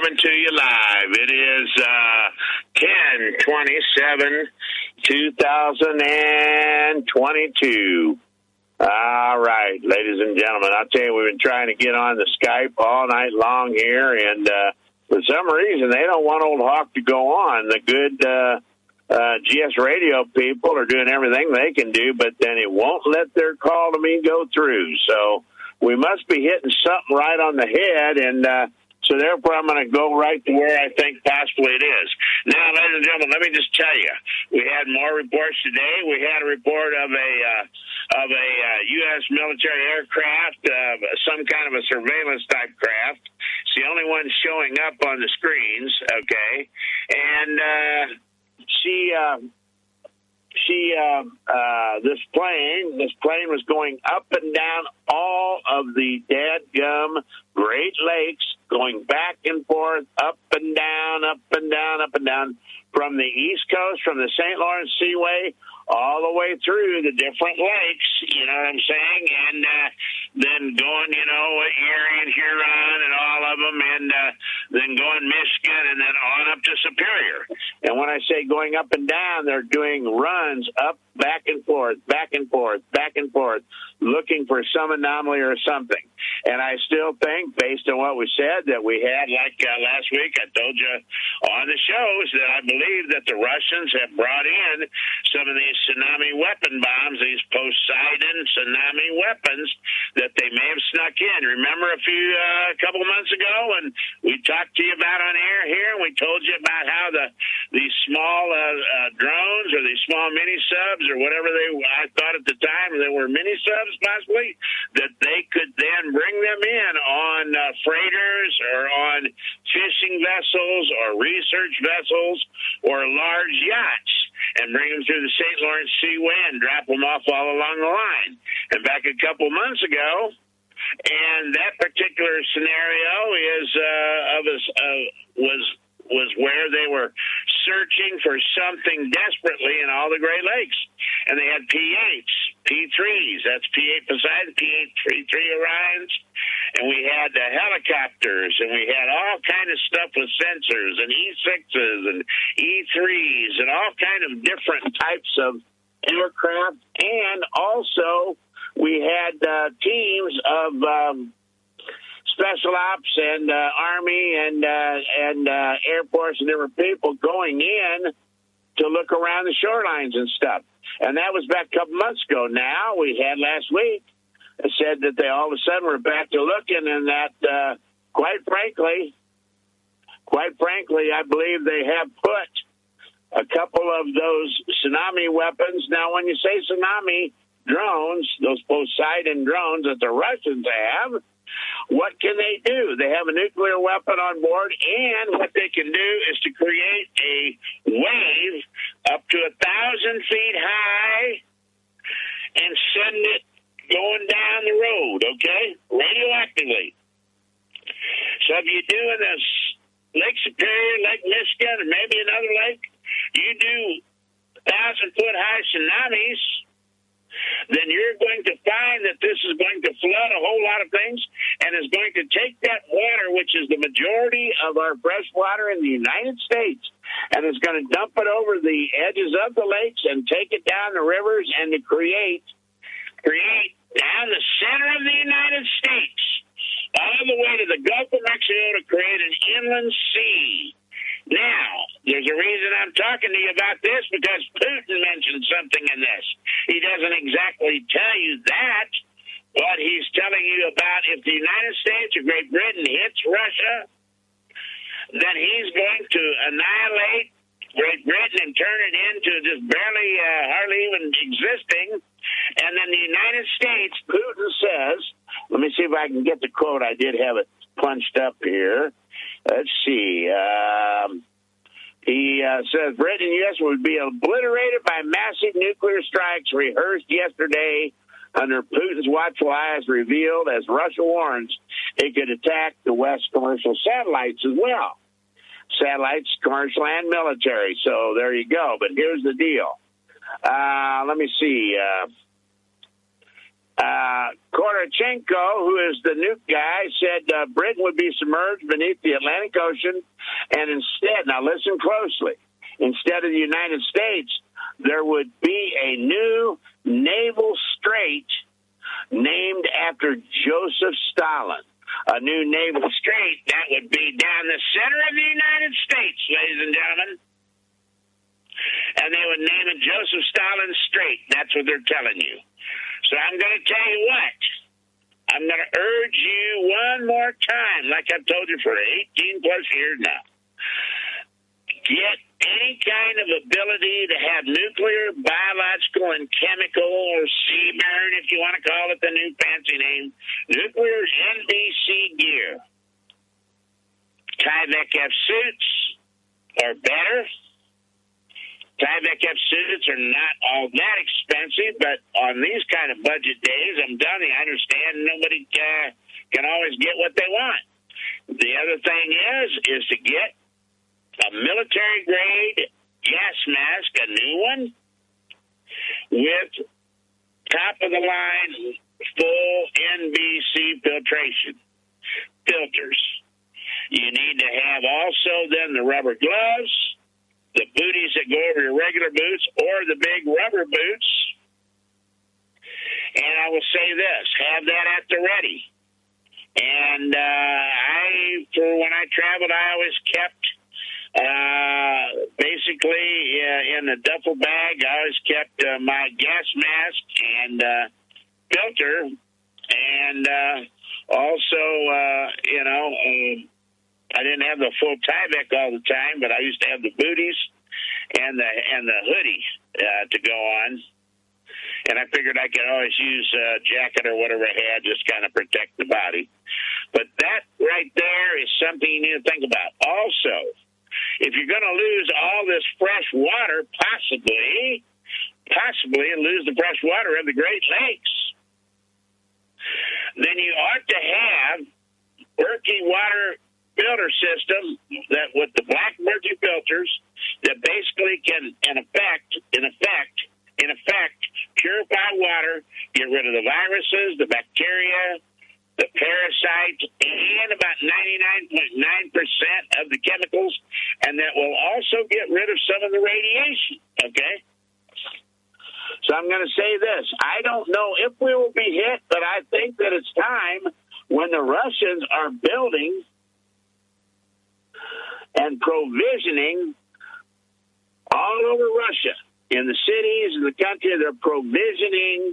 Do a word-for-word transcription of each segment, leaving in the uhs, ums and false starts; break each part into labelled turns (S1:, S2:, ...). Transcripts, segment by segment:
S1: coming to you live. It is uh, ten twenty-seven, two thousand twenty-two. All right, ladies and gentlemen, I'll tell you, we've been trying to get on the Skype all night long here, and uh, for some reason, they don't want Old Hawk to go on. The good uh, uh, G S radio people are doing everything they can do, but then it won't let their call to me go through. So we must be hitting something right on the head, and uh, so therefore I'm going to go right to where I think possibly it is. Now, ladies and gentlemen, let me just tell you, we had more reports today. We had a report of a uh, of a uh, U S military aircraft, uh, some kind of a surveillance-type craft. It's the only one showing up on the screens, okay? And uh, she... Uh, She, uh, uh, this plane, this plane was going up and down all of the dadgum Great Lakes, going back and forth, up and down, up and down, up and down, from the East Coast, from the Saint Lawrence Seaway, all the way through the different lakes, you know what I'm saying? And uh, then going, you know, Erie and Huron and all of them, and uh, then going Michigan and then on up to Superior. And when I say going up and down, they're doing runs up, back and forth, back and forth, back and forth, looking for some anomaly or something. And I still think, based on what we said, that we had, like uh, last week, I told you on the shows, that I believe that the Russians have brought in some of these tsunami weapon bombs, these Poseidon tsunami weapons that they may have snuck in. Remember a few, uh, a couple months ago when we talked to you about on air here, and we told you about how the these small uh, uh, drones or these small mini subs or whatever they, I thought at the time they were mini subs possibly, that they could then bring them in on uh, freighters or on fishing vessels or research vessels or large yachts and bring them through the Saint Lawrence Seaway and drop them off all along the line. And back a couple months ago, and that particular scenario is uh, of a, uh, was was where they were searching for something desperately in all the Great Lakes. And they had P eights, P threes, that's P eight Poseidon, P eight three Orions, and we had the helicopters, and we had all kind of stuff with sensors, and E sixes, and E threes, and all kind of different types of aircraft, and also we had uh, teams of... Um, Special Ops and uh, Army and uh, and uh, Air Force and different people going in to look around the shorelines and stuff. And that was back a couple months ago. Now, we had last week, it said that they all of a sudden were back to looking, and that, uh, quite frankly, quite frankly, I believe they have put a couple of those tsunami weapons. Now, when you say tsunami drones, those Poseidon drones that the Russians have, what can they do? They have a nuclear weapon on board, and what they can do is to create a wave up to a thousand feet high and send it going down the road, okay, radioactively. So if you do in this Lake Superior, Lake Michigan, or maybe another lake, you do thousand foot high tsunamis, then you're going to find that this is going to flood a whole lot of things and is going to take that water, which is the majority of our fresh water in the United States, and is going to dump it over the edges of the lakes and take it down the rivers and to create, create down the center of the United States, all the way to the Gulf of Mexico, to create an inland sea. Now, there's a reason I'm talking to you about this, because Putin mentioned something in this. He doesn't exactly tell you that, but he's telling you about if the United States or Great Britain hits Russia, then he's going to annihilate Great Britain and turn it into just barely, uh, hardly even existing. And then the United States, Putin says, let me see if I can get the quote. I did have it punched up here. Let's see. Um, he uh, says Britain and U S would be obliterated by massive nuclear strikes rehearsed yesterday under Putin's watchful eyes, revealed as Russia warns it could attack the West commercial satellites as well. Satellites, commercial and military. So there you go. But here's the deal. Uh, let me see. Uh, Uh, Korochenko, who is the nuke guy, said uh, Britain would be submerged beneath the Atlantic Ocean, and instead, now listen closely, instead of the United States, there would be a new naval strait named after Joseph Stalin. A new naval strait that would be down the center of the United States, ladies and gentlemen. And they would name it Joseph Stalin Strait. That's what they're telling you. So I'm going to tell you what. I'm going to urge you one more time, like I've told you for eighteen plus years now. Get any kind of ability to have nuclear, biological, and chemical, or C BURN, if you want to call it the new fancy name, nuclear N B C gear. Tyvek-F suits are better. Tyvek-F suits are not all that expensive, but on these kind of budget days, I'm telling you, I understand nobody uh, can always get what they want. The other thing is, is to get a military-grade gas mask, a new one, with top-of-the-line full N B C filtration filters. You need to have also then the rubber gloves, the booties that go over your regular boots, or the big rubber boots. And I will say this, have that at the ready. And uh, I, for when I traveled, I always kept, uh, basically uh, in the duffel bag, I always kept uh, my gas mask and uh, filter, and uh, also, uh, you know, um, I didn't have the full Tyvek all the time, but I used to have the booties and the and the hoodie uh, to go on. And I figured I could always use a jacket or whatever I had, just kind of protect the body. But that right there is something you need to think about. Also, if you're going to lose all this fresh water, possibly, possibly lose the fresh water of the Great Lakes, then you ought to have Berkey water filter system that with the black mercury filters that basically can, in effect, in effect, in effect, purify water, get rid of the viruses, the bacteria, the parasites, and about ninety-nine point nine percent of the chemicals, and that will also get rid of some of the radiation, okay? So I'm going to say this. I don't know if we will be hit, but I think that it's time when the Russians are building and provisioning all over Russia, in the cities, in the country, they're provisioning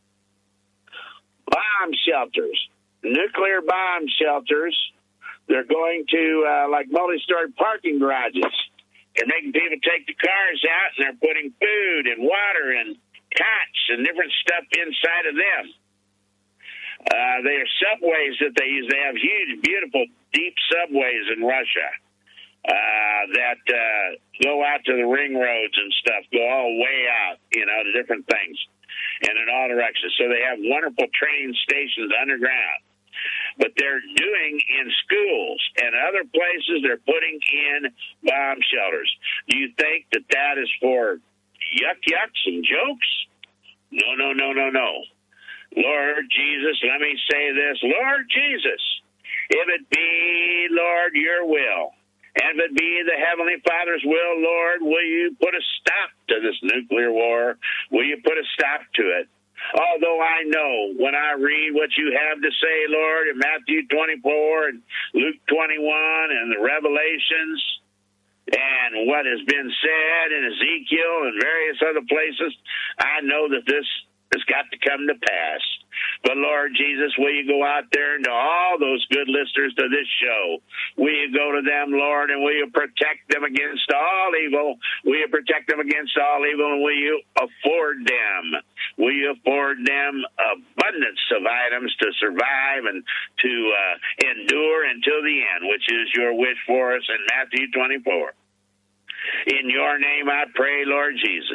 S1: bomb shelters, nuclear bomb shelters. They're going to, uh, like, multi-story parking garages. They're making people take the cars out, and they're putting food and water and cots and different stuff inside of them. Uh, they are subways that they use. They have huge, beautiful, deep subways in Russia. Uh, that uh, go out to the ring roads and stuff, go all way out, you know, to different things, and in all directions. So they have wonderful train stations underground. But they're doing in schools and other places, they're putting in bomb shelters. Do you think that that is for yuck yucks and jokes? No, no, no, no, no. Lord Jesus, let me say this. Lord Jesus, if it be, Lord, your will, and if it be the Heavenly Father's will, Lord, will you put a stop to this nuclear war? Will you put a stop to it? Although I know when I read what you have to say, Lord, in Matthew twenty-four and Luke twenty-one and the Revelations and what has been said in Ezekiel and various other places, I know that this has got to come to pass. But, Lord Jesus, will you go out there and to all those good listeners to this show, will you go to them, Lord, and will you protect them against all evil? Will you protect them against all evil, and will you afford them? Will you afford them abundance of items to survive and to uh, endure until the end, which is your wish for us in Matthew twenty-four. In your name I pray, Lord Jesus.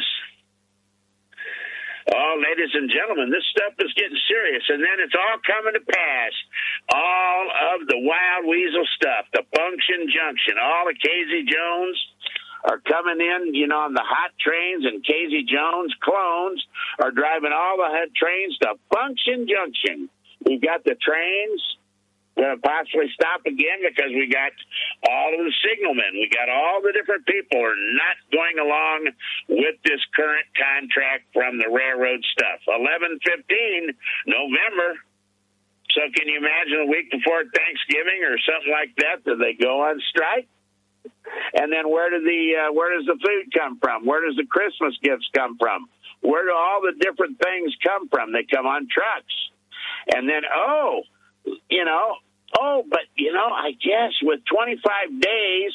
S1: Oh, ladies and gentlemen, this stuff is getting serious, and then it's all coming to pass. All of the wild weasel stuff, the function junction, all of Casey Jones, are coming in, you know, on the hot trains, and Casey Jones clones are driving all the hot trains to Function Junction. We've got the trains going to possibly stop again because we got all of the signalmen. We got all the different people are not going along with this current contract from the railroad stuff. eleven fifteen November. So can you imagine a week before Thanksgiving or something like that, that they go on strike? And then where do the uh, where does the food come from? Where does the Christmas gifts come from? Where do all the different things come from? They come on trucks. And then, oh, you know, oh, but, you know, I guess with twenty-five days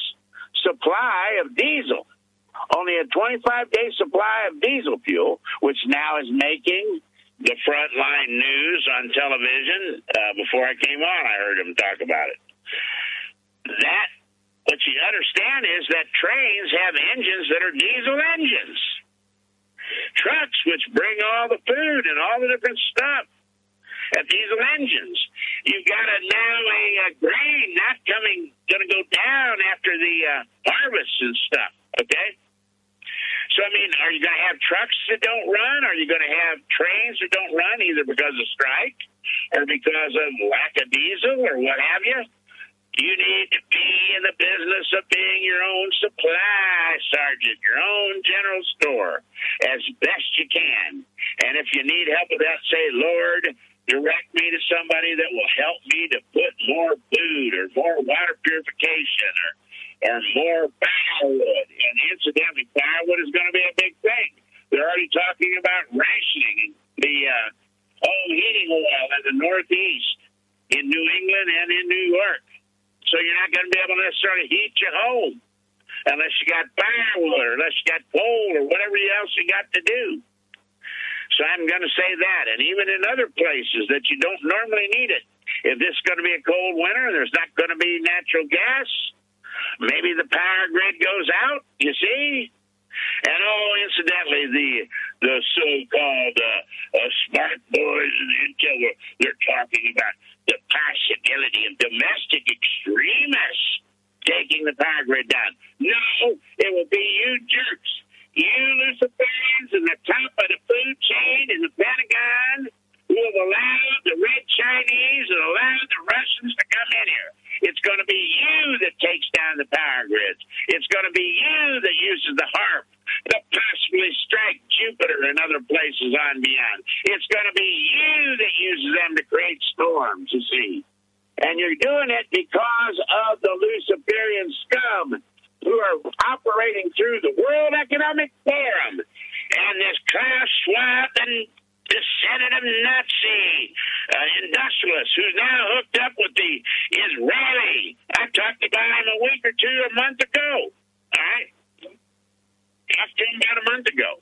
S1: supply of diesel, only a twenty-five day supply of diesel fuel, which now is making the frontline news on television. Uh, before I came on, I heard him talk about it. That, what you understand is that trains have engines that are diesel engines. Trucks, which bring all the food and all the different stuff, have diesel engines. You've got a, now a, a grain not coming, going to go down after the uh, harvest and stuff, okay? So, I mean, are you going to have trucks that don't run? Are you going to have trains that don't run either because of strike or because of lack of diesel or what have you? You need to be in the business of being your own supply sergeant, your own general store, as best you can. And if you need help with that, say, Lord, direct me to somebody that will help me to put more food or more water purification or or more firewood. And incidentally, firewood is going to be a big thing. They're already talking about rationing the uh, home heating oil in the Northeast, in New England and in New York. So you're not going to be able to necessarily heat your home unless you got firewood or unless you got coal or whatever else you got to do. So I'm going to say that. And even in other places that you don't normally need it, if this is going to be a cold winter and there's not going to be natural gas, maybe the power grid goes out, you see? And, oh, incidentally, the the so-called uh, uh, smart boys and Intel, they're talking about the possibility of domestic extremists taking the power grid down. No, it will be you jerks, you Luciferians in the top of the food chain in the Pentagon who have allowed the red Chinese and allowed the Russians to come in here. It's going to be you that takes down the power grids. It's going to be you that uses the HARP to possibly strike Jupiter and other places on beyond. It's going to be you that uses them to create storms, you see. And you're doing it because of the Luciferian scum who are operating through the World Economic Forum and this Klaus Schwab and descendant of Nazi uh, industrialist who's now hooked up with the Israeli. I talked about him a week or two, a month ago. All right? Talked to him about a month ago.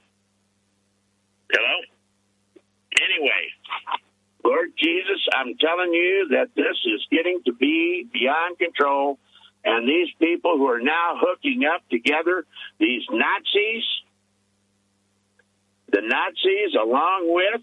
S1: Hello? Anyway, Lord Jesus, I'm telling you that this is getting to be beyond control, and these people who are now hooking up together, these Nazis, the Nazis, along with,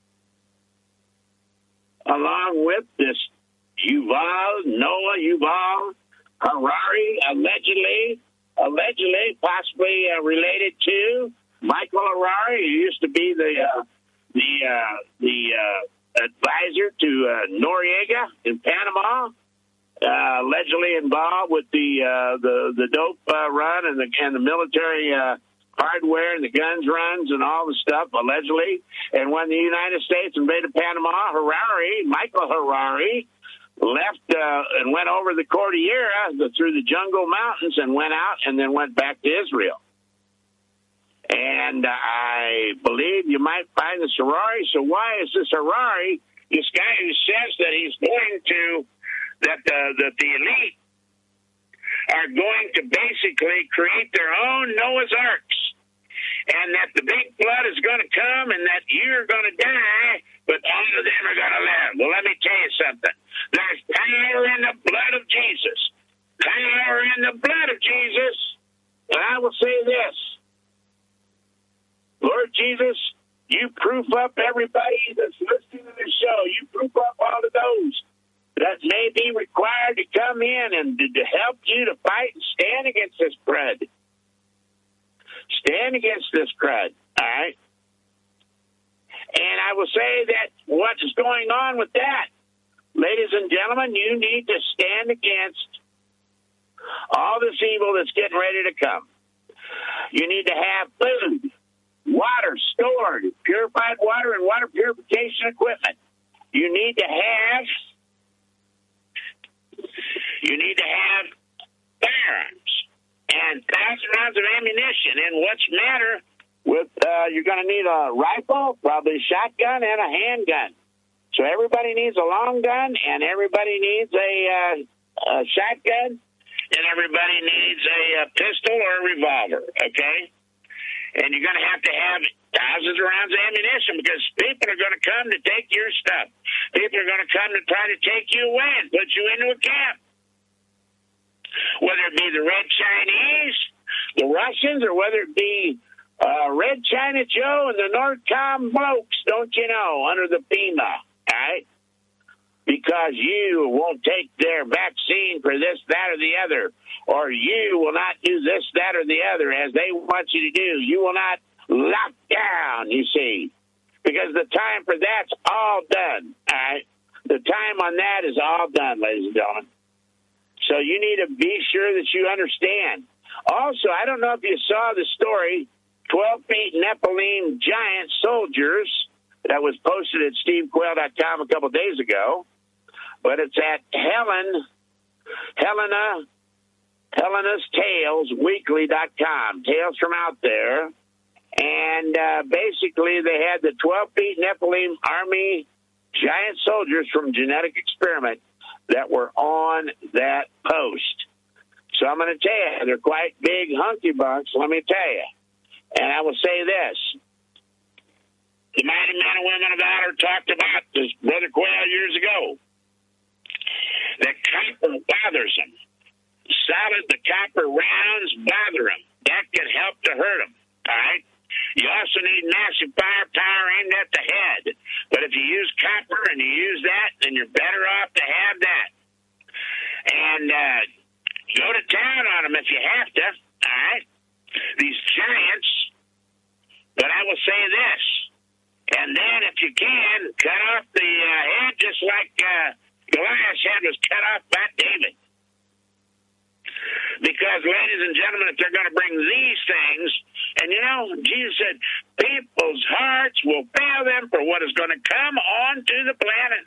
S1: along with this Yuval, Noah Yuval Harari, allegedly, allegedly, possibly uh, related to Michael Harari, who used to be the uh, the uh, the uh, advisor to uh, Noriega in Panama, uh, allegedly involved with the uh, the the dope uh, run and the and the military. Uh, hardware and the guns runs and all the stuff, allegedly. And when the United States invaded Panama, Harari, Michael Harari, left uh, and went over the Cordillera the, through the jungle mountains and went out and then went back to Israel. And uh, I believe you might find this Harari. So why is this Harari, this guy who says that he's going to, that, uh, that the elite are going to basically create their own Noah's Arks, and that the big flood is going to come and that you're going to die, but all of them are going to live. Well, let me tell you something. There's power in the blood of Jesus. Power in the blood of Jesus. And I will say this. Lord Jesus, you proof up everybody that's listening to this show. You proof up all of those that may be required to come in and to, to help you to fight and stand against this bread. Stand against this crud, all right? And I will say that what is going on with that, ladies and gentlemen, you need to stand against all this evil that's getting ready to come. You need to have food, water stored, purified water and water purification equipment. You need to have, you need to have firearms and thousand rounds of ammunition. And what's the matter with, uh, you're going to need a rifle, probably a shotgun, and a handgun. So everybody needs a long gun, and everybody needs a, uh, a shotgun, and everybody needs a, a pistol or a revolver, okay? And you're going to have to have thousands of rounds of ammunition because people are going to come to take your stuff. People are going to come to try to take you away and put you into a camp. Whether it be the Red Chinese, the Russians, or whether it be uh, Red China Joe and the Northcom blokes, don't you know, under the FEMA, all right? Because you won't take their vaccine for this, that, or the other, or you will not do this, that, or the other as they want you to do. You will not lock down, you see, because the time for that's all done, all right? The time on that is all done, ladies and gentlemen. So you need to be sure that you understand. Also, I don't know if you saw the story, twelve feet Nephilim giant soldiers, that was posted at steve quayle dot com a couple days ago. But it's at Helen, Helena, Helena's Tales Weekly dot com, Tales from Out There. And uh, basically they had the twelve feet Nephilim Army giant soldiers from Genetic Experiment that were on that post. So I'm going to tell you, they're quite big hunky bunks, let me tell you. And I will say this. The mighty men and women of valor talked about this, Brother Quayle, years ago. That copper bothers them. Solid, the copper rounds bother them. That could help to hurt them, all right? You also need massive firepower aimed at the head. But if you use copper and you use that, then you're better off to have that. And uh, go to town on them if you have to, all right? These giants. But I will say this. And then if you can, cut off the uh, head just like uh, Goliath's head was cut off by David. Because, ladies and gentlemen, if they're going to bring these things, and you know, Jesus said, people's hearts will fail them for what is going to come onto the planet.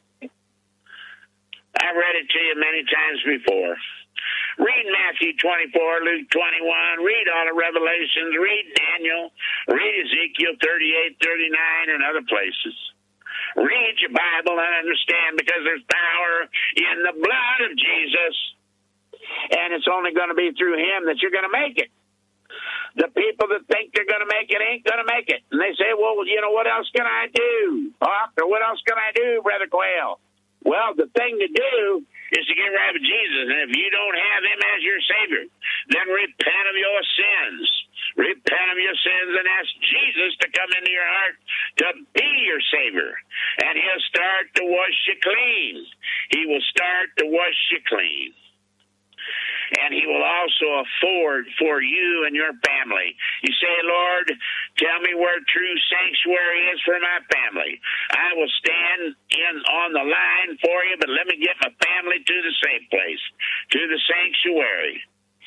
S1: I've read it to you many times before. Read Matthew twenty-four, Luke twenty-one, read all the Revelations, read Daniel, read Ezekiel thirty-eight, thirty-nine, and other places. Read your Bible and understand, because there's power in the blood of Jesus. And it's only going to be through him that you're going to make it. The people that think they're going to make it ain't going to make it. And they say, well, you know, what else can I do, Hawk? Or what else can I do, Brother Quayle? Well, the thing to do is to get right with Jesus. And if you don't have him as your Savior, then repent of your sins. Repent of your sins and ask Jesus to come into your heart to be your Savior. And he'll start to wash you clean. He will start to wash you clean. And he will also afford for you and your family. You say, Lord, tell me where true sanctuary is for my family. I will stand in on the line for you, but let me get my family to the safe place, to the sanctuary.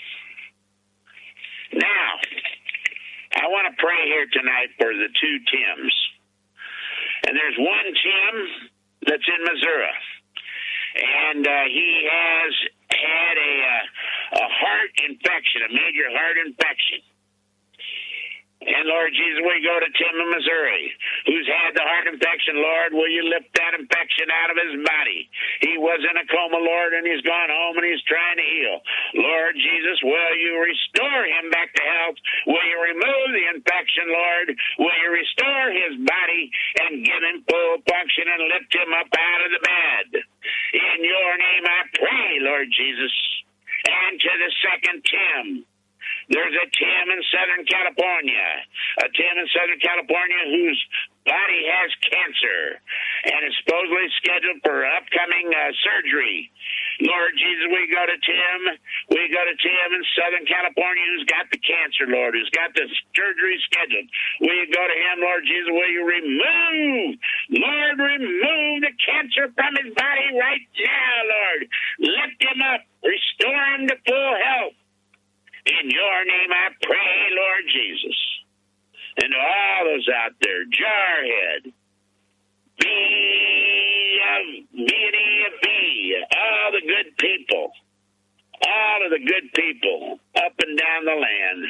S1: Now, I want to pray here tonight for the two Tims. And there's one Tim that's in Missouri. And uh, he has had a, uh, a heart infection, a major heart infection. And, Lord Jesus, we go to Tim in Missouri, who's had the heart infection. Lord, will you lift that infection out of his body? He was in a coma, Lord, and he's gone home and he's trying to heal. Lord Jesus, will you restore him back to health? Will you remove the infection, Lord? Will you restore his body and give him full function and lift him up out of the bed? In your name I pray, Lord Jesus. And to the second Tim. There's a Tim in Southern California, a Tim in Southern California whose body has cancer. and is supposedly scheduled for upcoming uh, surgery. Lord Jesus, we go to Tim. We go to Tim in Southern California who's got the cancer, Lord, who's got the surgery scheduled. Will you go to him, Lord Jesus? Will you remove, Lord, remove the cancer from his body right now, Lord. Lift him up. Restore him to full health. In your name I pray, Lord Jesus. And to all those out there, Jarhead, B of B and E of B, all the good people, all of the good people up and down the land.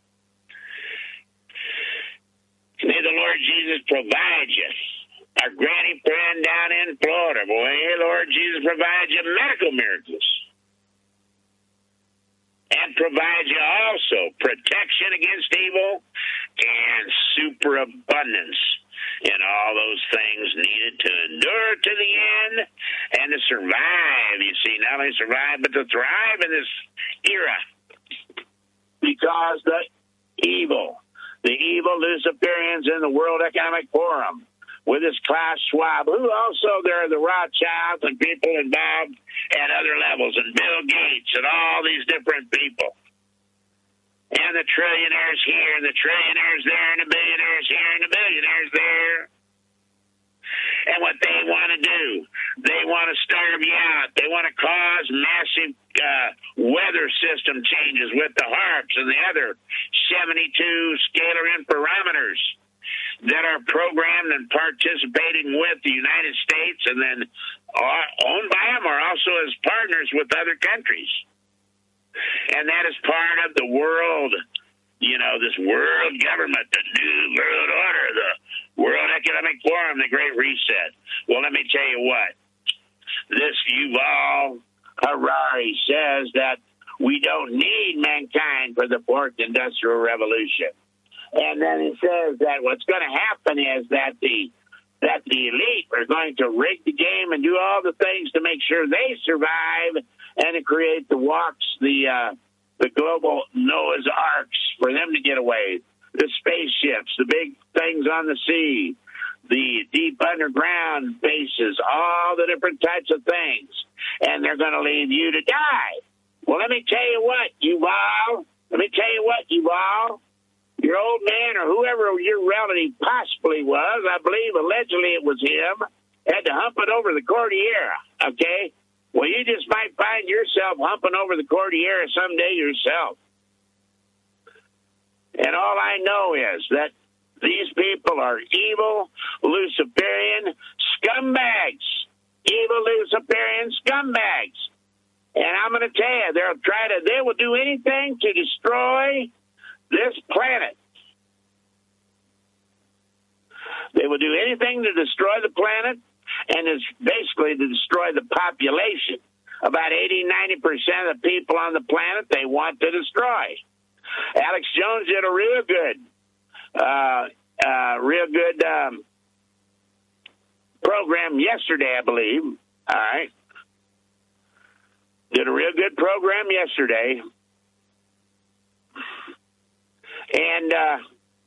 S1: May the Lord Jesus provide you. Our granny friend down in Florida, boy, Lord Jesus provide you medical miracles. And provide you also protection against evil and superabundance in all those things needed to endure to the end and to survive. You see, not only survive, but to thrive in this era. Because the evil, the evil Luciferians in the World Economic Forum, with this Klaus Schwab, who also there are the Rothschilds and people involved at other levels, and Bill Gates and all these different people. And the trillionaires here, and the trillionaires there, and the billionaires here, and the billionaires there. And what they want to do, they want to starve you out. They want to cause massive uh, weather system changes with the HAARPs and the other seventy-two scalar interferometers that are programmed and participating with the United States and then are owned by them, or also as partners with other countries. And that is part of the world, you know, this world government, the new world order, the World Economic Forum, the Great Reset. Well, let me tell you what. This Yuval Harari says that we don't need mankind for the fourth industrial revolution. And then it says that what's going to happen is that the that the elite are going to rig the game and do all the things to make sure they survive and to create the walks, the uh, the global Noah's Arks for them to get away, the spaceships, the big things on the sea, the deep underground bases, all the different types of things, and they're going to leave you to die. Well, let me tell you what, Yuval. Let me tell you what, Yuval. Your old man or whoever your relative possibly was, I believe allegedly it was him, had to hump it over the Cordillera, okay? Well, you just might find yourself humping over the Cordillera someday yourself. And all I know is that these people are evil, Luciferian scumbags. Evil Luciferian scumbags. And I'm going to tell you, they'll try to, they will do anything to destroy this planet. They will do anything to destroy the planet, and it's basically to destroy the population. About eighty, ninety percent of the people on the planet they want to destroy. Alex Jones did a real good, uh, uh, real good um, program yesterday, I believe. All right. Did a real good program yesterday. And uh,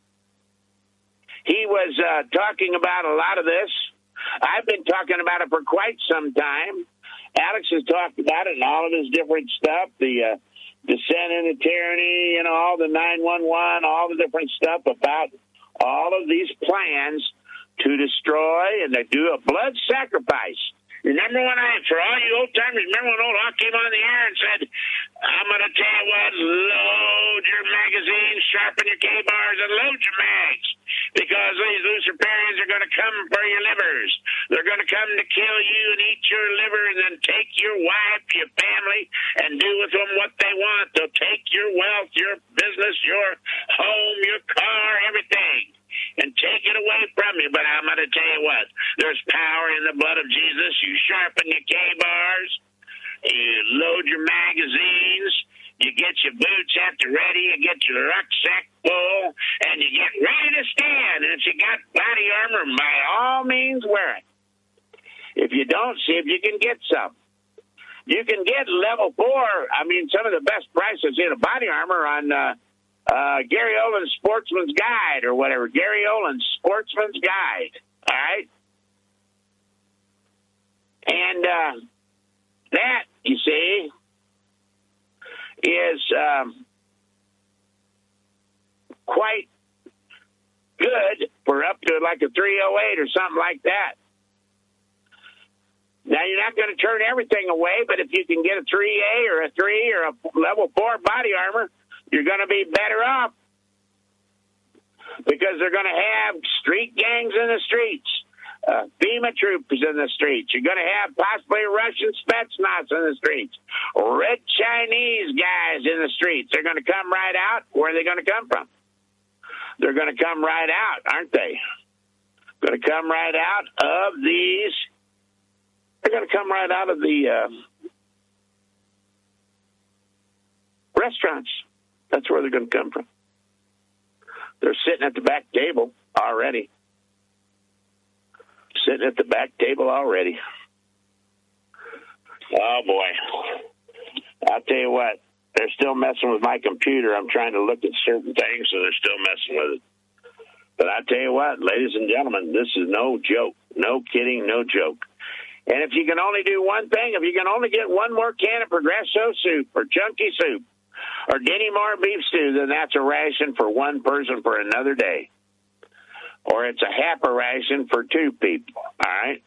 S1: he was uh, talking about a lot of this. I've been talking about it for quite some time. Alex has talked about it and all of his different stuff, the uh, descent into tyranny, you know, all the nine one one, all the different stuff about all of these plans to destroy and to do a blood sacrifice. Remember when I, for all you old timers, remember when old Hawk came on the air and said, I'm going to tell you what, load your magazines, sharpen your K-bars, and load your mags. Because these Luciferians are going to come for your livers. They're going to come to kill you and eat your liver and then take your wife, your family, and do with them what they want. They'll take your wealth, your business, your home, your car, everything, and take it away from you. But I'm going to tell you what, there's power in the blood of Jesus. You sharpen your K-bars, you load your magazines, you get your boots at the ready, you get your rucksack full, and you get ready to stand. And if you got body armor, by all means wear it. If you don't, see if you can get some. You can get level four, I mean, some of the best prices in a body armor on uh, uh, Gary Oland's Sportsman's Guide or whatever. Gary Oland's Sportsman's Guide, all right? And uh, that, you see, is um, quite good for up to like a three oh eight or something like that. Now, you're not going to turn everything away, but if you can get a three A or a three or a level four body armor, you're going to be better off, because they're going to have street gangs in the streets, uh, FEMA troops in the streets. You're going to have possibly Russian Spetsnaz in the streets, red Chinese guys in the streets. They're going to come right out. Where are they going to come from? They're going to come right out, aren't they? Going to come right out of these. They're going to come right out of the uh, restaurants. That's where they're going to come from. They're sitting at the back table already. Sitting at the back table already. Oh, boy. I'll tell you what. They're still messing with my computer. I'm trying to look at certain things, so they're still messing with it. But I tell you what, ladies and gentlemen, this is no joke. No kidding, no joke. And if you can only do one thing, if you can only get one more can of Progresso soup or Chunky soup or Denny Moore beef stew, then that's a ration for one person for another day. Or it's a half a ration for two people, all right?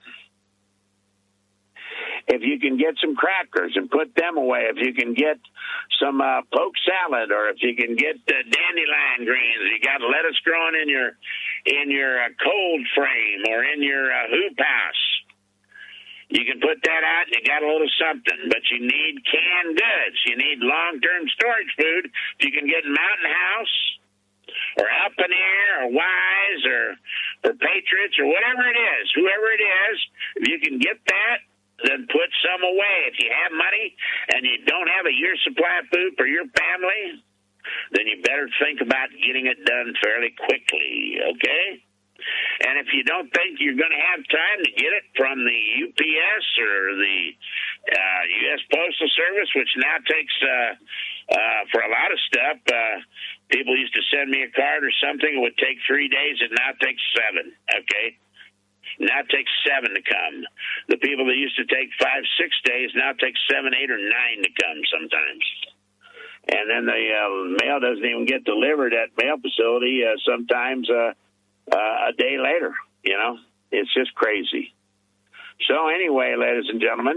S1: If you can get some crackers and put them away, if you can get some uh, poke salad, or if you can get uh, dandelion greens, you got lettuce growing in your in your uh, cold frame or in your uh, hoop house, you can put that out and you got a little something. But you need canned goods. You need long-term storage food. If you can get Mountain House or Up in Air or Wise or, or Patriots or whatever it is, whoever it is, if you can get that, then put some away. If you have money and you don't have a year's supply of food for your family, then you better think about getting it done fairly quickly, okay? And if you don't think you're going to have time to get it from the U P S or the uh, U S Postal Service, which now takes, uh, uh, for a lot of stuff, uh, people used to send me a card or something, it would take three days, it now takes seven, okay? Now it takes seven to come. The people that used to take five, six days now take seven, eight, or nine to come sometimes. And then the uh, mail doesn't even get delivered at mail facility uh, sometimes uh, uh, a day later. You know, it's just crazy. So anyway, ladies and gentlemen,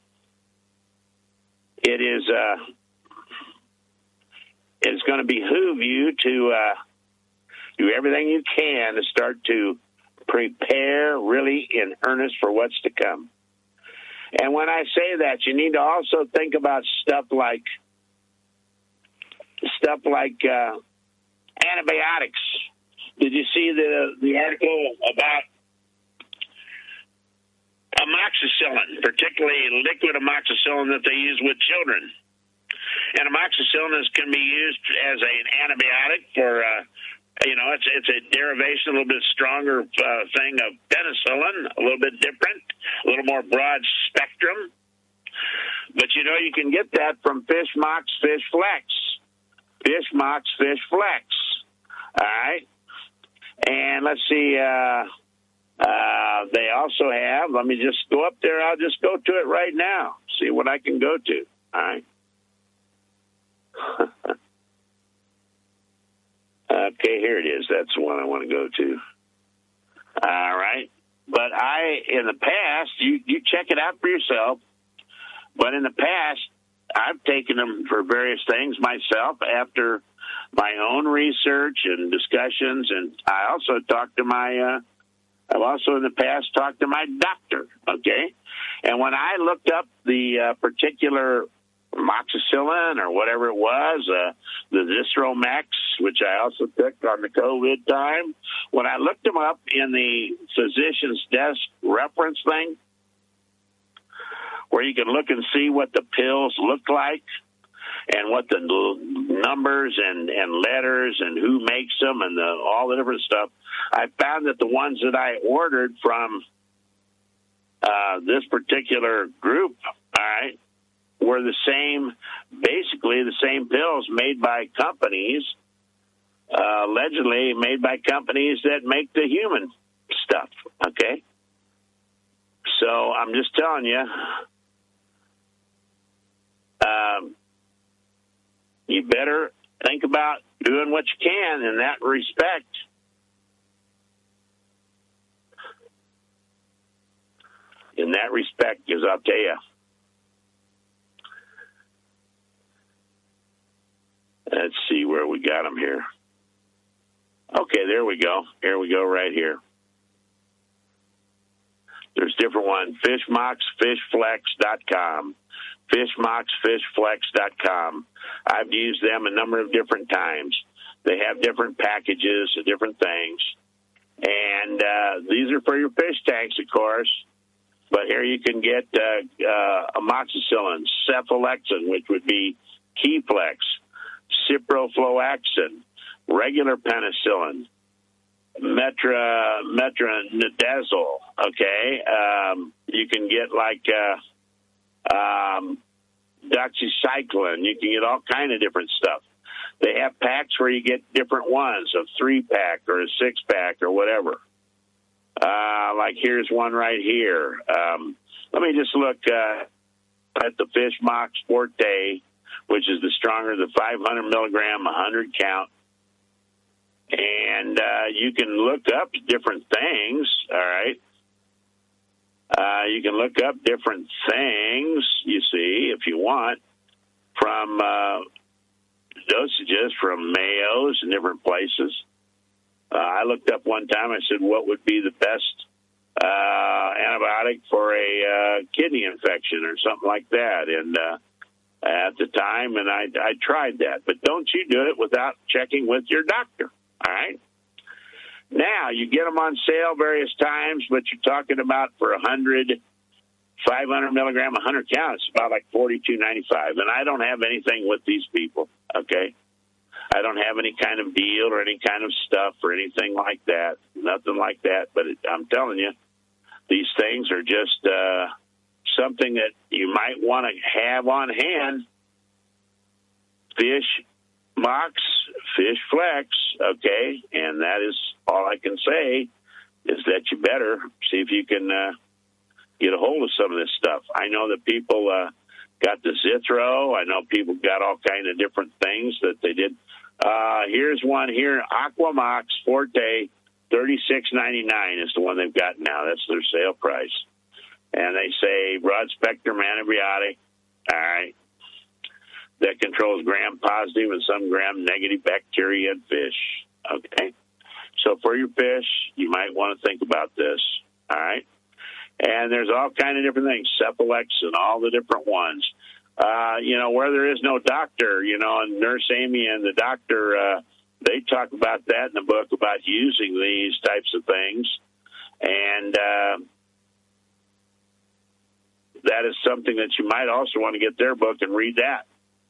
S1: it is uh, it's going to behoove you to uh, do everything you can to start to prepare really in earnest for what's to come. And when I say that, you need to also think about stuff like stuff like uh, antibiotics. Did you see the the article about amoxicillin, particularly liquid amoxicillin that they use with children? And amoxicillin is, can be used as an antibiotic for uh, You know, it's it's a derivation, a little bit stronger uh, thing of penicillin, a little bit different, a little more broad spectrum. But, you know, you can get that from Fish Mox Fish Flex. Fish Mox Fish Flex. All right? And let's see, uh, uh, they also have, let me just go up there. I'll just go to it right now, see what I can go to. All right? Okay, here it is. That's the one I want to go to. All right. But I, in the past, you, you check it out for yourself, but in the past, I've taken them for various things myself after my own research and discussions, and I also talked to my, uh, I've also in the past talked to my doctor, okay? And when I looked up the uh, particular amoxicillin or whatever it was, uh, the Zithromax, which I also took on the COVID time, when I looked them up in the physician's desk reference thing, where you can look and see what the pills look like and what the numbers and, and letters and who makes them and the, all the different stuff, I found that the ones that I ordered from uh, this particular group, all right, were the same, basically the same pills made by companies, uh, allegedly made by companies that make the human stuff, okay? So I'm just telling you. Um, you better think about doing what you can in that respect. In that respect, because I'll tell you. Let's see where we got them here. Okay, there we go. Here we go right here. There's different ones. Fishmox Fish Flex dot com. Fishmox Fish Flex dot com. I've used them a number of different times. They have different packages and different things. And uh, these are for your fish tanks, of course. But here you can get uh, uh, amoxicillin, cephalexin, which would be Keyflex, ciprofloxacin, regular penicillin, metra, metronidazole, okay? Um, you can get like uh, um, doxycycline. You can get all kind of different stuff. They have packs where you get different ones, a three-pack or a six-pack or whatever. Uh, like here's one right here. Um, let me just look uh, at the Fishmox Forte, which is the stronger, the five hundred milligram, one hundred count. And uh, you can look up different things, all right? Uh, you can look up different things, you see, if you want, from uh, dosages from Mayo's and different places. Uh, I looked up one time, I said, what would be the best uh, antibiotic for a uh, kidney infection or something like that? And uh, at the time, and I, I tried that. But don't you do it without checking with your doctor, all right? Now, you get them on sale various times, but you're talking about for one hundred, five hundred milligram, one hundred count, it's about like forty-two ninety-five. And I don't have anything with these people, okay? I don't have any kind of deal or any kind of stuff or anything like that, nothing like that. But it, I'm telling you, these things are just uh, something that you might want to have on hand. Fish Mox, Fish Flex, okay? And that is all I can say is that you better see if you can uh, get a hold of some of this stuff. I know that people uh, got the Zithro. I know people got all kind of different things that they did. Uh, here's one here, Aquamox Forte, thirty-six ninety-nine is the one they've got now. That's their sale price. And they say broad-spectrum antibiotic, all right, that controls gram-positive and some gram-negative bacteria in fish, okay? So for your fish, you might want to think about this, all right? And there's all kind of different things, Cephalex and all the different ones. Uh, you know, where there is no doctor, you know, and Nurse Amy and the doctor, uh, they talk about that in the book about using these types of things. And uh, that is something that you might also want to get their book and read that.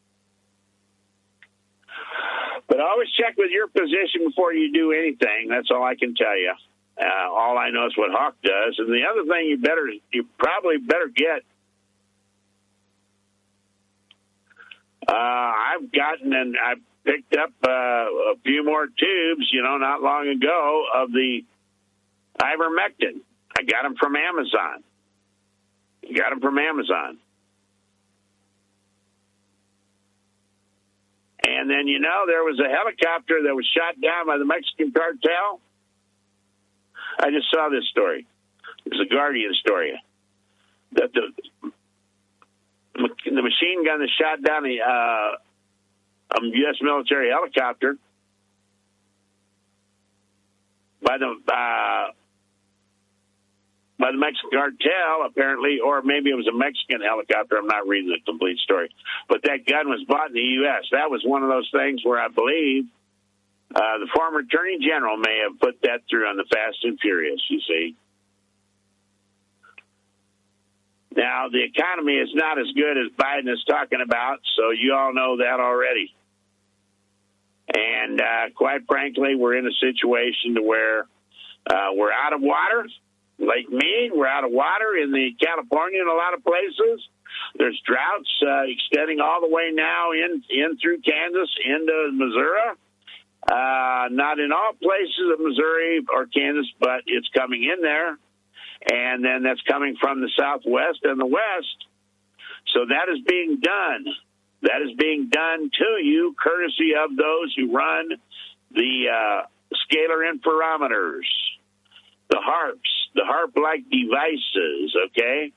S1: But always check with your physician before you do anything. That's all I can tell you. Uh, all I know is what Hawk does. And the other thing you better, you probably better get, uh, I've gotten and I picked up uh, a few more tubes, you know, not long ago of the ivermectin. I got them from Amazon. Got them from Amazon. And then, you know, there was a helicopter that was shot down by the Mexican cartel. I just saw this story. It's a Guardian story. That the the machine gun that shot down a, uh, a U S military helicopter by the uh, by the Mexican cartel, apparently, or maybe it was a Mexican helicopter. I'm not reading the complete story. But that gun was bought in the U S That was one of those things where I believe uh, the former attorney general may have put that through on the Fast and Furious, you see. Now, the economy is not as good as Biden is talking about, so you all know that already. And uh, quite frankly, we're in a situation to where uh, we're out of water. Lake Mead, we're out of water in the California in a lot of places. There's droughts uh, extending all the way now in, in through Kansas into Missouri. Uh, not in all places of Missouri or Kansas, but it's coming in there. and then that's coming from the southwest and the west. So that is being done. That is being done to you, courtesy of those who run the uh, scalar interferometers, the harps, the harp-like devices, okay?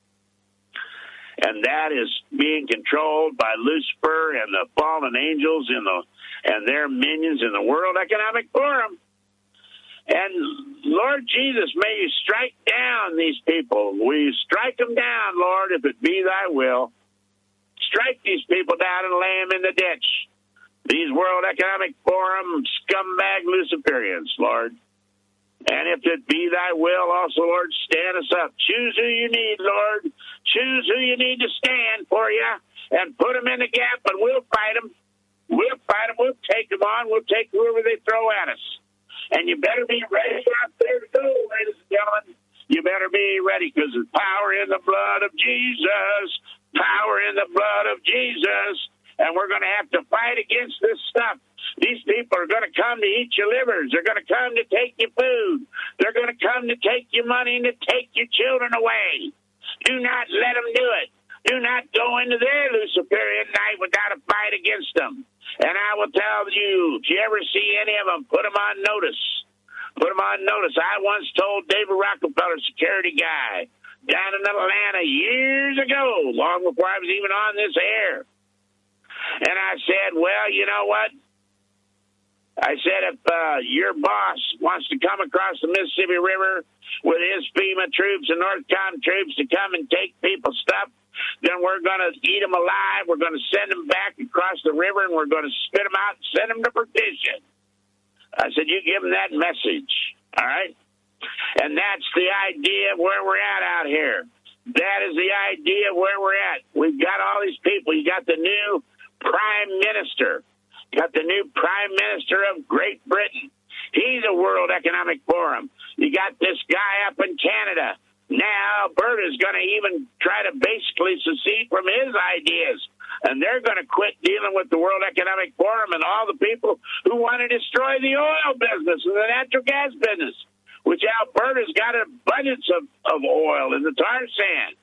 S1: And that is being controlled by Lucifer and the fallen angels in the and their minions in the World Economic Forum. And Lord Jesus, may you strike down these people. Will you strike them down, Lord, if it be thy will? Strike these people down and lay them in the ditch. These World Economic Forum scumbag Luciferians, Lord. And if it be thy will also, Lord, stand us up. Choose who you need, Lord. Choose who you need to stand for you and put them in the gap, and we'll fight them. We'll fight them. We'll take them on. We'll take whoever they throw at us. And you better be ready out there to go, ladies and gentlemen. You better be ready, because there's power in the blood of Jesus. Power in the blood of Jesus. And we're going to have to fight against this stuff. These people are going to come to eat your livers. They're going to come to take your food. They're going to come to take your money and to take your children away. Do not let them do it. Do not go into their Luciferian night without a fight against them. And I will tell you, if you ever see any of them, put them on notice. Put them on notice. I once told David Rockefeller, security guy, down in Atlanta years ago, long before I was even on this air. And I said, well, you know what? I said, if uh, your boss wants to come across the Mississippi River with his FEMA troops and NORTHCOM troops to come and take people's stuff, then we're going to eat them alive. We're going to send them back across the river, and we're going to spit them out and send them to perdition. I said, you give them that message, all right? And that's the idea of where we're at out here. That is the idea of where we're at. We've got all these people. You got the new prime minister. Got the new prime minister of Great Britain. He's a World Economic Forum. You got this guy up in Canada. Now Alberta's going to even try to basically secede from his ideas. And they're going to quit dealing with the World Economic Forum and all the people who want to destroy the oil business and the natural gas business, which Alberta's got an abundance of, of oil in the tar sands.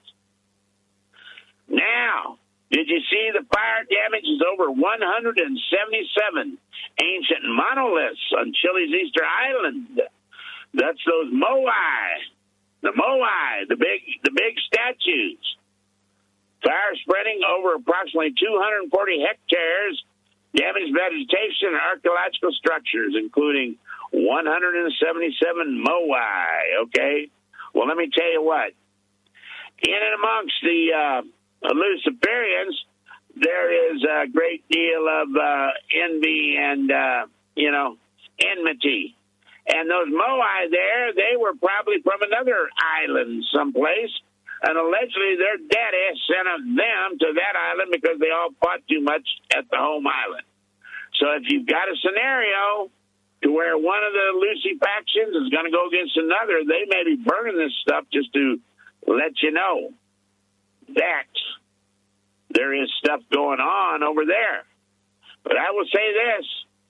S1: Now, did you see the fire damages over one hundred seventy-seven ancient monoliths on Chile's Easter Island? That's those moai, the moai, the big, the big statues. Fire spreading over approximately two hundred forty hectares, damaged vegetation and archaeological structures, including one hundred seventy-seven moai. Okay, well, let me tell you what. In and amongst the uh, Luciferians, there is a great deal of uh, envy and, uh, you know, enmity. And those moai there, they were probably from another island someplace, and allegedly their daddy sent them to that island because they all fought too much at the home island. So if you've got a scenario to where one of the Lucy factions is going to go against another, they may be burning this stuff just to let you know that there is stuff going on over there. But I will say this.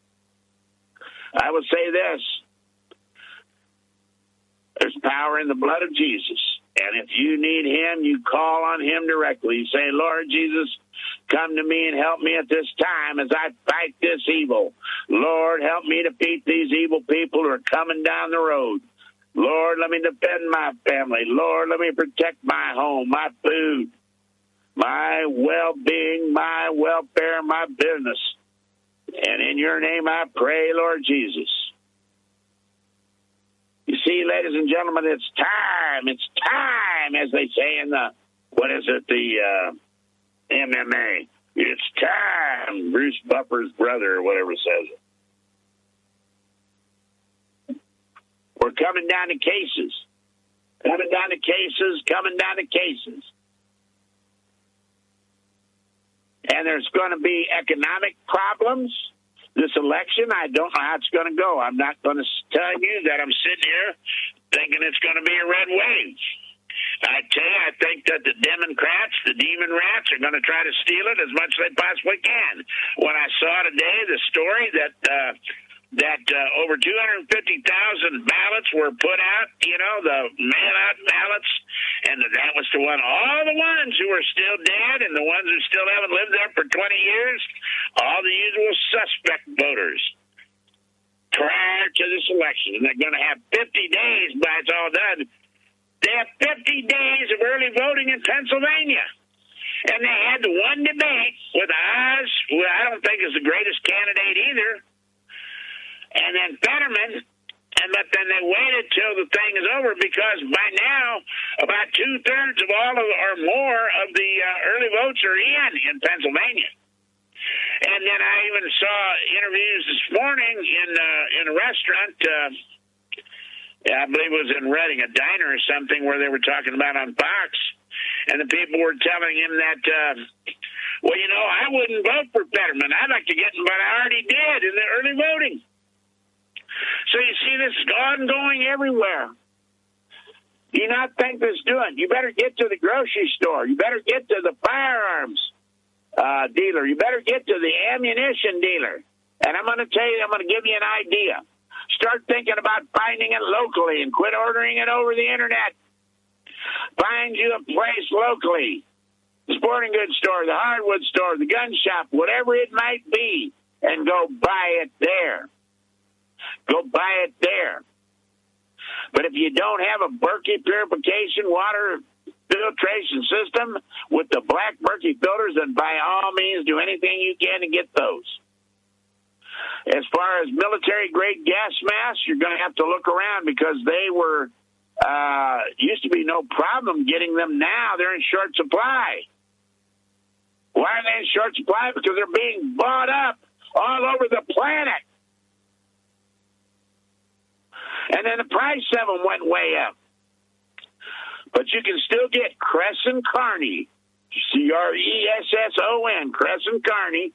S1: I will say this. There's power in the blood of Jesus. And if you need him, you call on him directly. You say, Lord Jesus, come to me and help me at this time as I fight this evil. Lord, help me to beat these evil people who are coming down the road. Lord, let me defend my family. Lord, let me protect my home, my food, my well-being, my welfare, my business. And in your name I pray, Lord Jesus. You see, ladies and gentlemen, it's time. It's time, as they say in the, what is it, the uh, M M A. It's time, Bruce Buffer's brother or whatever says it. We're coming down to cases. Coming down to cases, coming down to cases. And there's going to be economic problems. This election, I don't know how it's going to go. I'm not going to tell you that I'm sitting here thinking it's going to be a red wave. I tell you, I think that the Democrats, the demon rats, are going to try to steal it as much as they possibly can. When I saw today the story that uh, that uh, over two hundred fifty thousand ballots were put out, you know, the mail-out ballots, and that was to one, all the ones who are still dead and the ones who still haven't lived there for twenty years, all the usual suspect voters prior to this election. And they're going to have fifty days by it's all done. They have fifty days of early voting in Pennsylvania. And they had the one debate with Oz, who I don't think is the greatest candidate either, and then Fetterman, and but then they waited till the thing is over because by now about two-thirds of all of, or more of the uh, early votes are in in Pennsylvania. And then I even saw interviews this morning in uh, in a restaurant, uh, I believe it was in Reading, a diner or something, where they were talking about on Fox, and the people were telling him that, uh, well, you know, I wouldn't vote for Fetterman. I'd like to get him, but I already did in the early voting. So you see this ongoing everywhere. Do you not think this is doing? You better get to the grocery store. You better get to the firearms uh, dealer. You better get to the ammunition dealer. And I'm going to tell you, I'm going to give you an idea. Start thinking about finding it locally and quit ordering it over the internet. Find you a place locally, the sporting goods store, the hardwood store, the gun shop, whatever it might be, and go buy it there. Go buy it there. But if you don't have a Berkey purification water filtration system with the black Berkey filters, then by all means do anything you can to get those. As far as military-grade gas masks, you're going to have to look around because they were, uh, used to be no problem getting them. Now they're in short supply. Why are they in short supply? Because they're being bought up all over the planet. And then the price of them went way up. But you can still get Crescent Carney, C R E S S O N, Crescent Carney,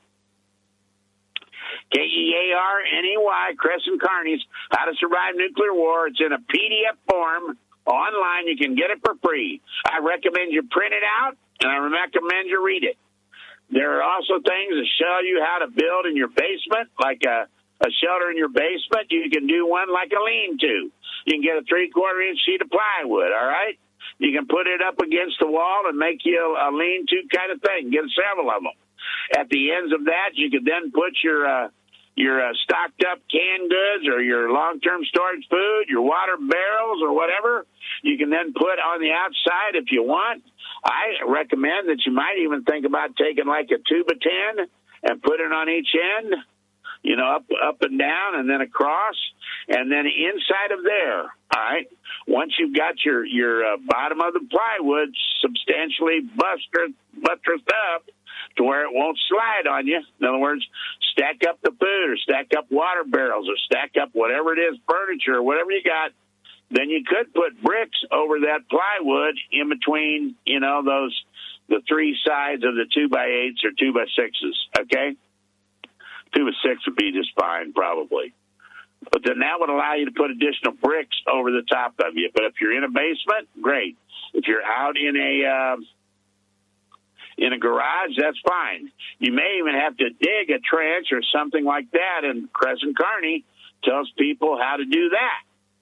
S1: K E A R N E Y, Crescent Carney's How to Survive Nuclear War. It's in a P D F form online. You can get it for free. I recommend you print it out, and I recommend you read it. There are also things that show you how to build in your basement, like a, a shelter in your basement. You can do one like a lean-to. You can get a three-quarter inch sheet of plywood, all right? You can put it up against the wall and make you a, a lean-to kind of thing. Get several of them. At the ends of that, you could then put your uh, your uh, stocked up canned goods or your long-term storage food, your water barrels or whatever. You can then put on the outside if you want. I recommend that you might even think about taking like a tube of tin and put it on each end, you know, up up and down and then across. And then inside of there, all right, once you've got your, your uh, bottom of the plywood substantially buttressed, buttressed up to where it won't slide on you. In other words, stack up the food or stack up water barrels or stack up whatever it is, furniture or whatever you got. Then you could put bricks over that plywood in between, you know, those, the three sides of the two by eights or two by sixes, okay? Two by six would be just fine, probably. But then that would allow you to put additional bricks over the top of you. But if you're in a basement, great. If you're out in a uh, in a garage, that's fine. You may even have to dig a trench or something like that, and Crescent Carney tells people how to do that.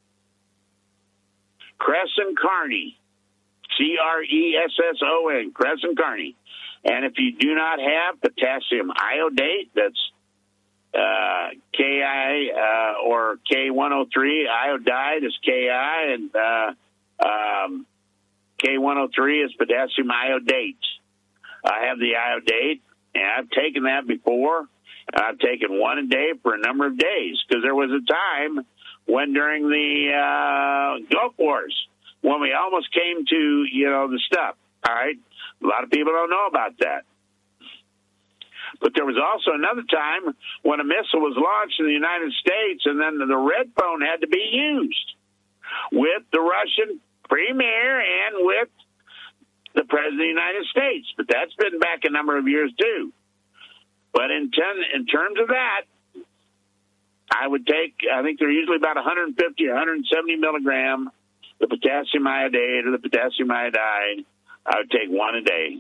S1: Crescent Carney, C R E S S O N, Crescent Carney. And if you do not have potassium iodate, that's uh, K I uh, or K one oh three, iodide is K I, and uh, um, K one oh three is potassium iodate. I have the iodate, and I've taken that before. I've taken one a day for a number of days because there was a time when during the uh, Gulf Wars, when we almost came to, you know, the stuff, all right? A lot of people don't know about that. But there was also another time when a missile was launched in the United States, and then the red phone had to be used with the Russian premier and with the President of the United States. But that's been back a number of years, too. But in, ten, in terms of that, I would take, I think they're usually about one fifty or one seventy milligram, the potassium iodate or the potassium iodide. I would take one a day.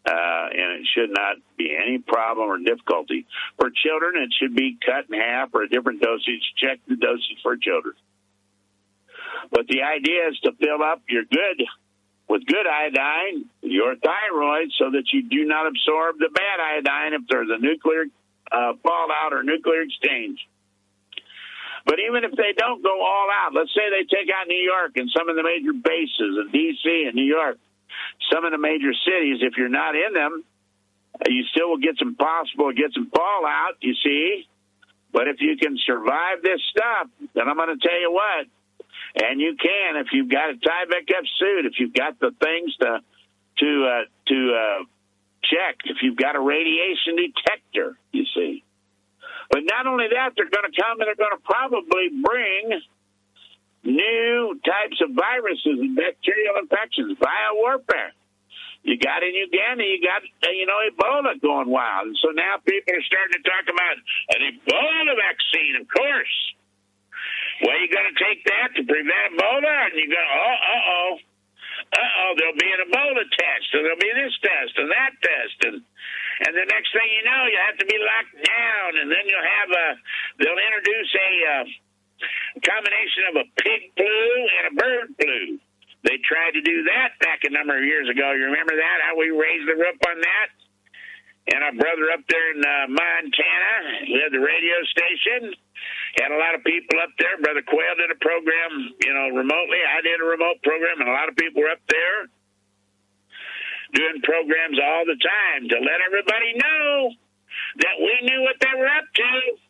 S1: Uh, and it should not be any problem or difficulty. For children, it should be cut in half or a different dosage. Check the dosage for children. But the idea is to fill up your good, with good iodine, your thyroid, so that you do not absorb the bad iodine if there's a nuclear uh, fallout or nuclear exchange. But even if they don't go all out, let's say they take out New York and some of the major bases in D C and New York, some of the major cities, if you're not in them, you still will get some possible, get some fallout, you see. But if you can survive this stuff, then I'm going to tell you what, and you can, if you've got a Tyvek-F suit, if you've got the things to to uh, to uh, check, if you've got a radiation detector, you see. But not only that, they're going to come and they're going to probably bring new types of viruses and bacterial infections, biowarfare. You got in Uganda, you got, you know, Ebola going wild. And so now people are starting to talk about an Ebola vaccine, of course. Well, you're going to take that to prevent Ebola, and you're going to, oh, uh-oh, uh-oh, there'll be an Ebola test, and there'll be this test and that test, and and the next thing you know, you have to be locked down, and then you'll have a, they'll introduce a uh, combination of a pig flu and a bird flu. They tried to do that back a number of years ago. You remember that, how we raised the roof on that? And our brother up there in uh, Montana, who had the radio station, had a lot of people up there. Brother Quayle did a program, you know, remotely. I did a remote program, and a lot of people were up there doing programs all the time to let everybody know that we knew what they were up to.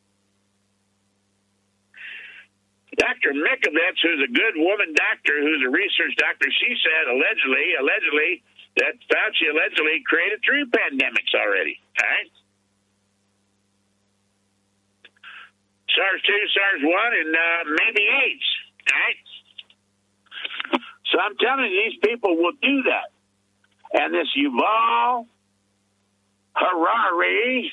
S1: Doctor Mikovits, who's a good woman doctor, who's a research doctor, she said allegedly, allegedly, that Fauci allegedly created three pandemics already, all right? SARS two, SARS one, and uh, maybe AIDS, all right? So I'm telling you, these people will do that. And this Yuval Harari,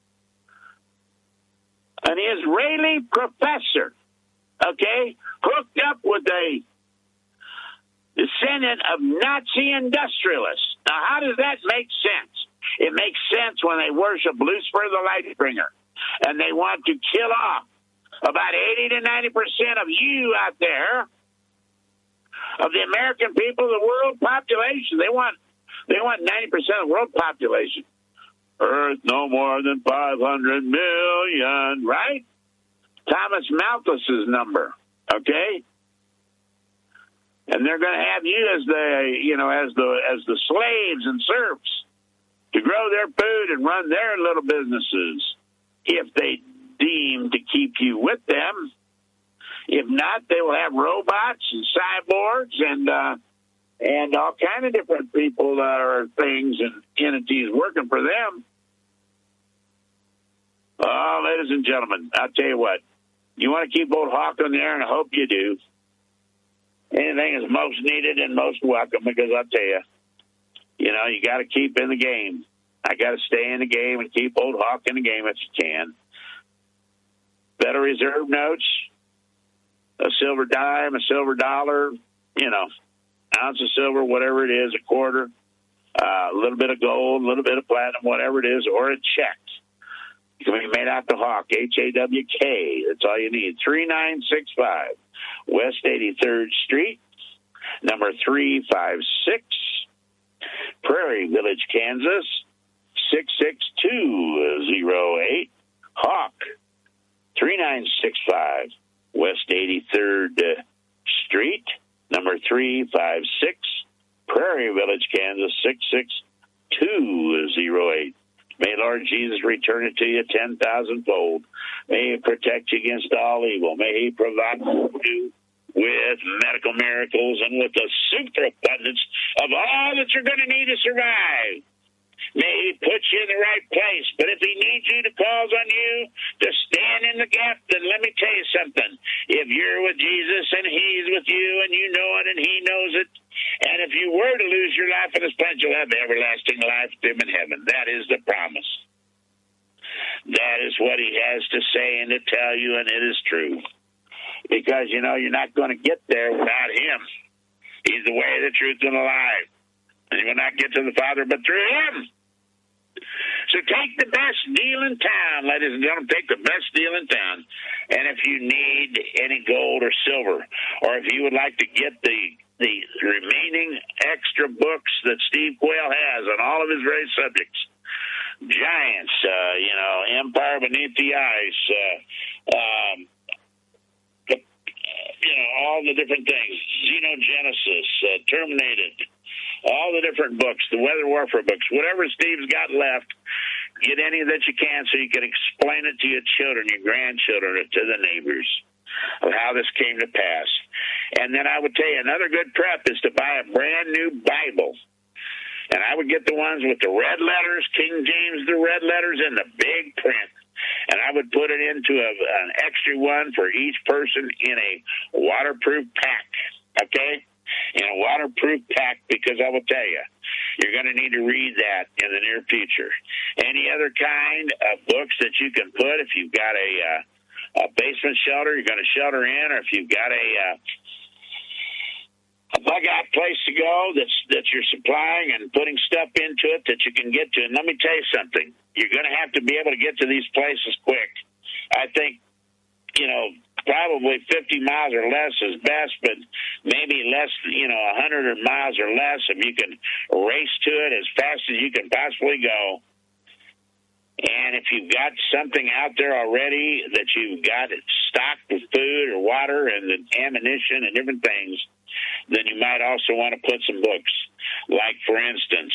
S1: an Israeli professor, okay, hooked up with a descendant of Nazi industrialists. Now, how does that make sense? It makes sense when they worship Lucifer the Light Bringer, and they want to kill off about eighty to ninety percent of you out there, of the American people, the world population. They want they want ninety percent of the world population. Earth no more than five hundred million, right? Thomas Malthus's number, okay? And they're going to have you as the, you know, as the as the slaves and serfs to grow their food and run their little businesses if they deem to keep you with them. If not, they will have robots and cyborgs and uh, and all kind of different people or things and entities working for them. Oh, ladies and gentlemen, I'll tell you what. You want to keep old Hawk on there, and I hope you do. Anything is most needed and most welcome, because I'll tell you, you know, you got to keep in the game. I got to stay in the game and keep old Hawk in the game if you can. Federal Reserve notes, a silver dime, a silver dollar, you know, ounce of silver, whatever it is, a quarter, uh, a little bit of gold, a little bit of platinum, whatever it is, or a check. It can be made out to Hawk, H A W K. That's all you need. three nine six five West eighty-third Street, number three five six, Prairie Village, Kansas, six six two zero eight. Hawk, three nine six five West eighty-third Street, number three five six, Prairie Village, Kansas, six six two zero eight. May Lord Jesus return it to you ten thousand fold. May He protect you against all evil. May He provide you with medical miracles and with a superabundance of all that you're going to need to survive. May He put you in the right place. But if He needs you to calls on you to stand in the gap, then let me tell you something. If you're with Jesus and He's with you and you know it and He knows it, and if you were to lose your life on this planet, you'll have everlasting life with Him in heaven. That is the promise. That is what He has to say and to tell you, and it is true. Because, you know, you're not going to get there without Him. He's the way, the truth, and the life. And you will not get to the Father but through him. So take the best deal in town, ladies and gentlemen. Take the best deal in town. And if you need any gold or silver, or if you would like to get the the remaining extra books that Steve Quayle has on all of his various subjects, Giants, uh, you know, Empire Beneath the Ice, uh, um, the, you know, all the different things, Xenogenesis, uh, Terminated, all the different books, the weather warfare books, whatever Steve's got left, get any that you can so you can explain it to your children, your grandchildren, or to the neighbors of how this came to pass. And then I would tell you another good prep is to buy a brand new Bible. And I would get the ones with the red letters, King James, the red letters, and the big print. And I would put it into a, an extra one for each person in a waterproof pack, okay? In a waterproof pack, because I will tell you, you're going to need to read that in the near future. Any other kind of books that you can put, if you've got a, uh, a basement shelter you're going to shelter in, or if you've got a... Uh, a bug-out place to go that's that you're supplying and putting stuff into it that you can get to. And let me tell you something. You're going to have to be able to get to these places quick. I think, you know, probably fifty miles or less is best, but maybe less, you know, one hundred miles or less if you can race to it as fast as you can possibly go. And if you've got something out there already that you've got it stocked with food or water and ammunition and different things, then you might also want to put some books. Like, for instance,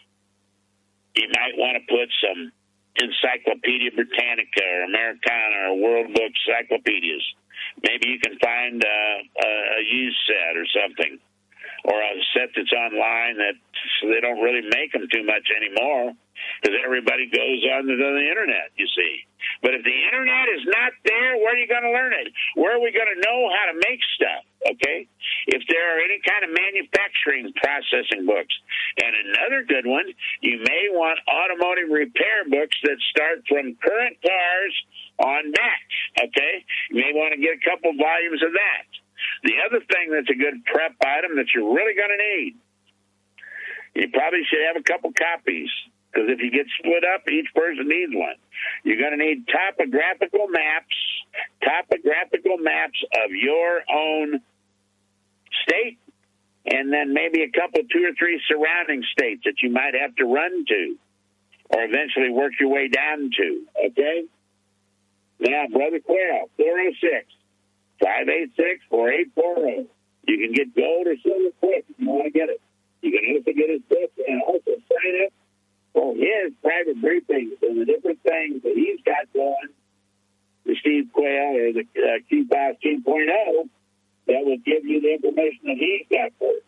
S1: you might want to put some Encyclopedia Britannica or Americana or World Book Encyclopedias. Maybe you can find uh, a, a used set or something, or a set that's online that they don't really make them too much anymore because everybody goes on to the internet, you see. But if the internet is not there, where are you going to learn it? Where are we going to know how to make stuff, okay? If there are any kind of manufacturing processing books. And another good one, you may want automotive repair books that start from current cars on back, okay? You may want to get a couple volumes of that. The other thing that's a good prep item that you're really going to need, you probably should have a couple copies, because if you get split up, each person needs one. You're going to need topographical maps, topographical maps of your own state, and then maybe a couple, two or three surrounding states that you might have to run to or eventually work your way down to, okay? Now, Brother Quayle, four oh six, five eight six, four eight four oh. You can get gold or silver quick if you want to get it. You can also get his book and also sign up for his private briefings and the different things that he's got going, the Steve Quayle or the uh, Q Boss two point oh, that will give you the information that he's got for you.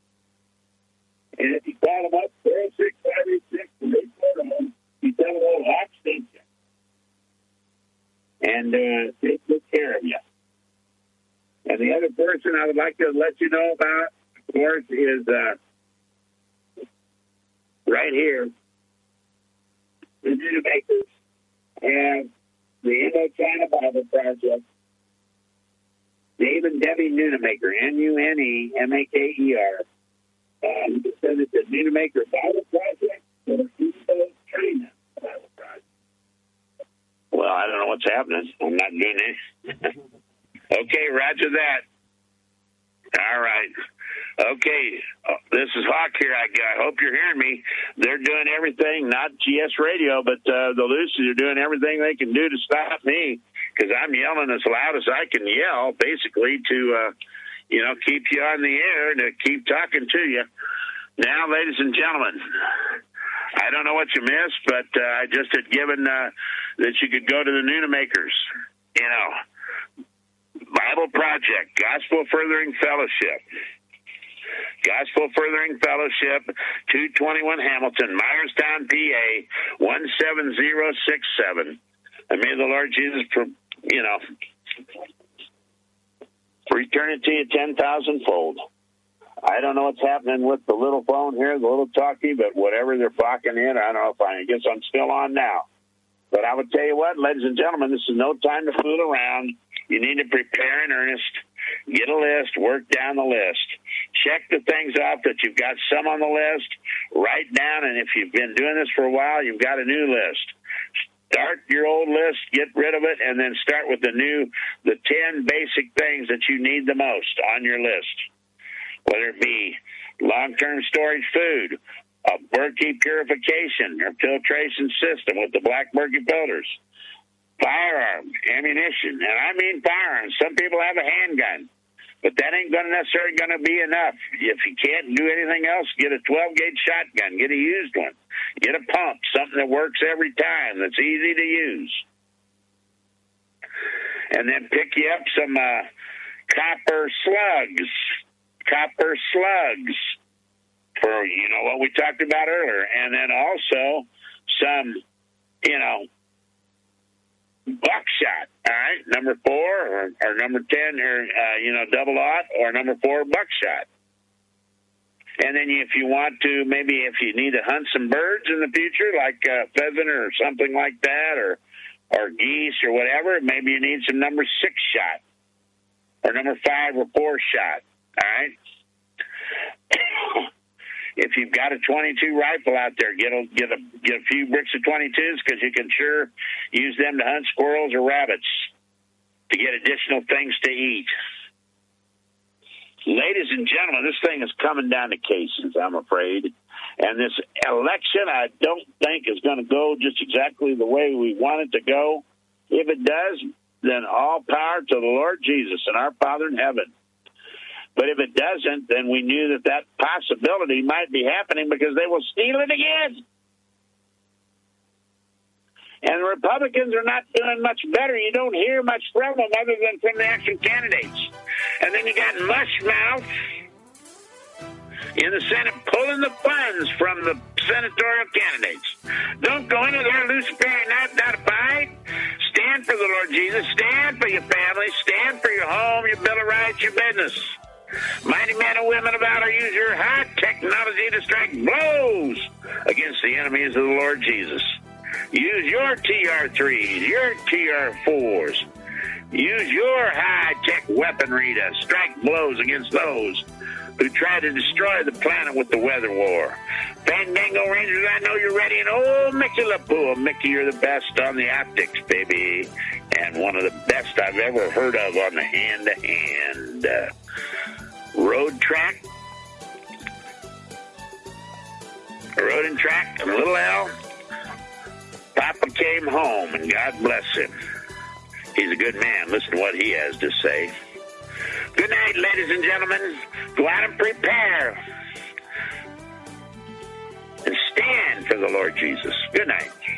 S1: And if you call him up, four oh six, five eight six, four eight four oh, you tell him old Hawk sent you. And uh, take good care of you. And the other person I would like to let you know about, of course, is uh, right here. The Nunemakers have the Indochina Bible Project. Dave and Debbie Nunemaker, N U N E M A K E R. Um, you can send it to Nunemaker Bible Project or Indochina Bible Project. Well, I don't know what's happening. I'm not doing it. Okay, roger that. All right. Okay, uh, this is Hawk here. I, I hope you're hearing me. They're doing everything, not G S Radio, but uh, the Lucy's are doing everything they can do to stop me because I'm yelling as loud as I can yell, basically, to, uh, you know, keep you on the air, to keep talking to you. Now, ladies and gentlemen, I don't know what you missed, but uh, I just had given uh, that you could go to the Nunemakers, you know, Bible Project, Gospel Furthering Fellowship. Gospel Furthering Fellowship, two twenty-one Hamilton, Myerstown, P A, one seven zero six seven. And may the Lord Jesus, you know, return it to you ten thousand fold. I don't know what's happening with the little phone here, the little talkie, but whatever they're blocking in, I don't know if I, I guess I'm still on now. But I would tell you what, ladies and gentlemen, this is no time to fool around. You need to prepare in earnest, get a list, work down the list. check the things off that you've got some on the list, write down, and if you've been doing this for a while, you've got a new list. Start your old list, get rid of it, and then start with the new, the ten basic things that you need the most on your list, whether it be long-term storage food, a Berkey purification or filtration system with the black Berkey filters, firearms, ammunition, and I mean firearms. Some people have a handgun, but that ain't going to necessarily going to be enough. If you can't do anything else, get a twelve gauge shotgun, get a used one, get a pump, something that works every time, that's easy to use. And then pick you up some uh, copper slugs, copper slugs for, you know, what we talked about earlier. And then also some, you know, buckshot, all right, number four or, or number ten, or, uh, you know, double aught, or number four, buckshot. And then if you want to, maybe if you need to hunt some birds in the future, like uh, pheasant or something like that, or or geese or whatever, maybe you need some number six shot or number five or four shot, all right? If you've got a twenty-two rifle out there, get a, get a, get a few bricks of twenty-twos, because you can sure use them to hunt squirrels or rabbits to get additional things to eat. Ladies and gentlemen, this thing is coming down to cases, I'm afraid. And this election, I don't think, is going to go just exactly the way we want it to go. If it does, then all power to the Lord Jesus and our Father in heaven. But if it doesn't, then we knew that that possibility might be happening, because they will steal it again. And the Republicans are not doing much better. You don't hear much from them other than from the action candidates. And then you got Mushmouth in the Senate pulling the funds from the senatorial candidates. Don't go into there Luciferian not not abide. Stand for the Lord Jesus. Stand for your family. Stand for your home, your Bill of Rights, your business. Mighty men and women of valor, use your high technology to strike blows against the enemies of the Lord Jesus. Use your T R threes, your T R fours. Use your high-tech weaponry to strike blows against those who try to destroy the planet with the weather war. Fandango Rangers, I know you're ready. And oh, Mickey LaPoo, Mickey, you're the best on the optics, baby. And one of the best I've ever heard of on the hand-to-hand. Uh, road track. Road and track, and little L. Papa came home, and God bless him. He's a good man. Listen to what he has to say. Good night, ladies and gentlemen. Go out and prepare. And stand for the Lord Jesus. Good night.